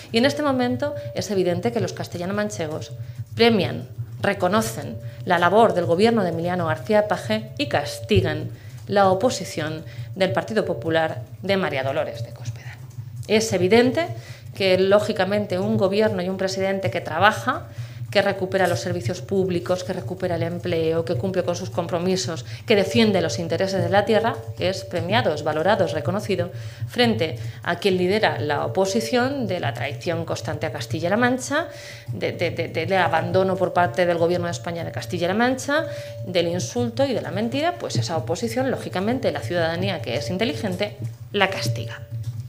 Y en este momento es evidente que los castellano-manchegos premian, reconocen la labor del gobierno de Emiliano García Paje y castigan la oposición del Partido Popular de María Dolores de Cospedal. Es evidente que, lógicamente, un gobierno y un presidente que trabaja, que recupera los servicios públicos, que recupera el empleo, que cumple con sus compromisos, que defiende los intereses de la tierra, es premiado, es valorado, es reconocido, frente a quien lidera la oposición de la traición constante a Castilla-La Mancha, del abandono por parte del Gobierno de España de Castilla-La Mancha, del insulto y de la mentira. Pues esa oposición, lógicamente, la ciudadanía, que es inteligente, la castiga.